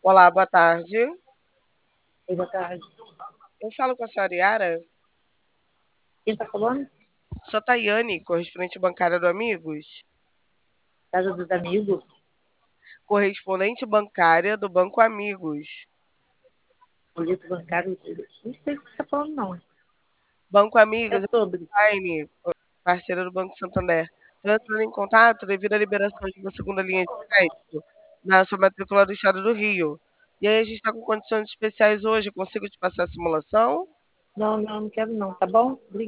Olá, boa tarde. Oi, boa tarde. Eu falo com a senhora Yara. Quem está falando? Sou Tayane, correspondente bancária do Amigos. Casa dos Amigos? Correspondente bancária do Banco Amigos. Boleto bancário? Não sei o que você está falando, não. Banco É Amigos, sobre. online, parceira do Banco Santander. Estou entrando em contato devido à liberação de uma segunda linha de crédito na sua matrícula do Estado do Rio. E aí a gente está com condições especiais hoje. Eu consigo te passar a simulação? Não, não, não quero não, tá bom?